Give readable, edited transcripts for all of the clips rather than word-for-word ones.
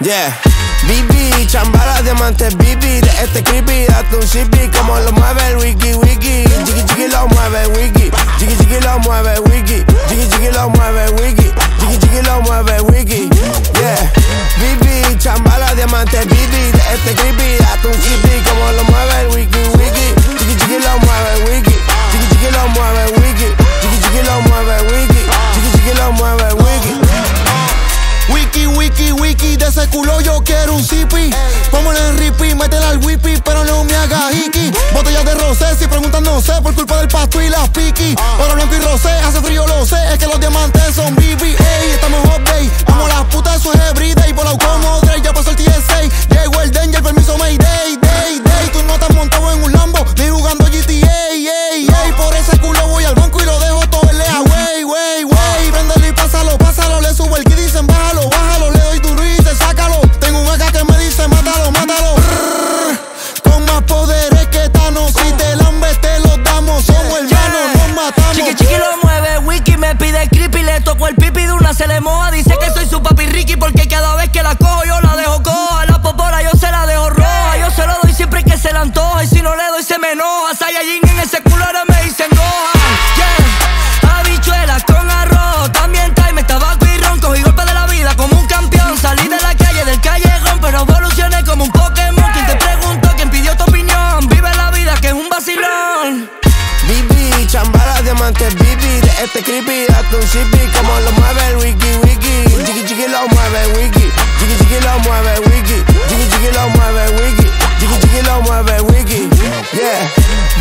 Yeah. BB, chambala, diamantes, BB. De este creepy, date un sipi. Como lo mueve el wiki, wiki. Jiggy, jiggy, lo mueve el wiki. Jiggy, jiggy, lo mueve el wiki. Jiggy, jiggy, lo mueve el wiki. Jiggy, jiggy, lo mueve el wiki. Yeah. BB, chambala, diamantes, BB. De este creepy, date un sipi. Como lo mueve el wiki, wiki. Jiggy, jiggy, lo mueve el wiki. Jiggy, jiggy, lo mueve el wiki. Jiggy, jiggy, lo mueve el wiki. Jiggy, jiggy, lo mueve el wiki. Wiki, wiki, wiki, de ese culo yo quiero un zipi. Póngale en ripi, métela al whippy, pero no me haga hiki. Botellas de rosé, si preguntan no sé, por culpa del pasto y las piqui. Oro blanco y rosé, hace frío lo sé, es que los diamantes son BB. Ey, estamos update, como las putas, eso es everyday. Volado como Drake, ya pasó el TSA. Llegó el danger, permiso Mayday, day, day. Tú no estás montado en un Lambo, ni jugando GTA, ey, ey. Por ese culo voy al banco y lo dejo todo en lea, wey, wey, wey. Préndelo y pásalo, pásalo, le subo el kit y dicen bájalo, bájalo, le doy duro y dice sácalo. Tengo un AK que me dice mátalo, mátalo. Con más poderes que Thanos, si te lambes te los damos. Somos hermanos, nos matamos. Chiqui, chiqui lo mueve, wiki me pide el creepy. Le toco el pipi de una, se le moja. Dice que soy su papi Ricky, porque cada vez que la cojo yo la dejo coja. La popola yo se la dejo roja. Yo se lo doy siempre que se la antoja. Y si no le doy se me enoja. Saiyajin en ese culo ahora me dicen Gohan. Yeah. Habichuelas con arroz, también tráeme tabaco y ron. Cogí golpe de la vida como un campeón. Salí de la calle, del callejón, pero evolucioné como un Pokémon. ¿Quién te preguntó? ¿Quién pidió tu opinión? Vive la vida que es un vacilón. BB, chambala, diamantes, BB. De este creepy, date un sipi. Como lo mueve el wiki, wiki. Jiggy, jiggy, lo mueve el wiki. Jiggy, jiggy, lo mueve el wiki. Jiggy, jiggy, lo mueve el wiki. Jiggy, jiggy, lo mueve el wiki. Yeah.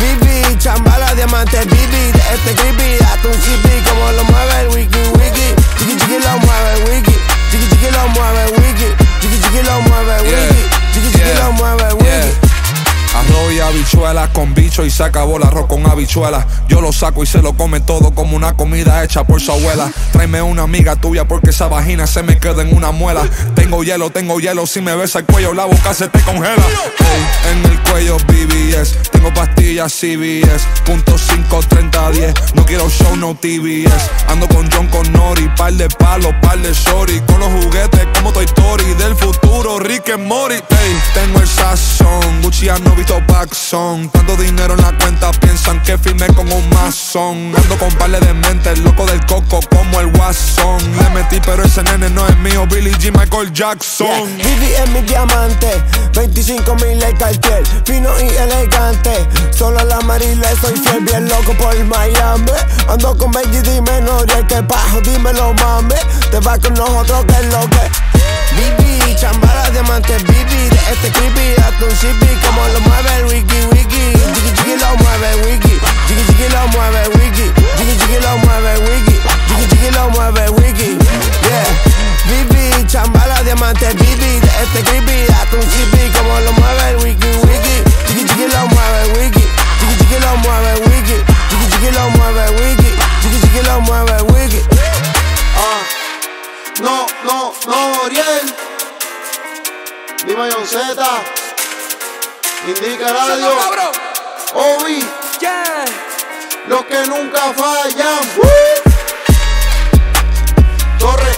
BB, chambala, diamantes, BB. De este creepy, date un sipi. Como lo mueve el wiki, wiki. Jiggy, jiggy, lo mueve el wiki. Jiggy, jiggy, lo mueve el wiki. Jiggy, jiggy, lo mueve el wiki. Jiggy, jiggy, lo mueve el wiki. Arroz y habichuelas con bicho y se acabó el arroz con habichuelas. Yo lo saco y se lo come todo como una comida hecha por su abuela. Tráeme una amiga tuya porque esa vagina se me queda en una muela. Tengo hielo, si me besa el cuello la boca se te congela. Hey, en el cuello BBS, tengo pastillas CBS. Punto 5, 30, 10, no quiero show, no TBS. Ando con John Connori, par de palos, par de shorty. Con los juguetes como Toy Story, del futuro Rick and Morty. Hey, tengo el sazón, Gucci no visto Paxson. Tanto dinero en la cuenta, piensan que firmé con un masón. Ando con parle de mente, el loco del coco como el Watson. Le metí pero ese nene no es mío, Billie Jean, Michael Jackson. Yeah. Vivi es mi diamante, 25,000 el cartier, fino y elegante. Solo a la Marile soy fiel, bien loco por Miami. Ando con Benji, dime Noriel, que bajo, dímelo mami. Te vas con nosotros, que es lo que Vivi, chambala, diamantes, BB. De este creepy, date un sipi. Como lo mueve el wiki, wiki. Jiggy, jiggy, lo mueve el wiki. Jiggy, jiggy, lo mueve el wiki. Jiggy, jiggy, lo mueve el wiki. Jiggy, jiggy, lo mueve el wiki. Yeah. BB, chambala, diamantes, BB. De este creepy, date un sipi. Como lo mueve el wiki, wiki. Jiggy, jiggy, lo mueve el wiki. Jiggy, jiggy, lo mueve el wiki. Jiggy, jiggy, lo mueve el wiki. Jiggy, jiggy, lo mueve el wiki. No, Oriel. Dime John Z. Indica Radio. Obi. Yeah. Los que nunca fallan. Torre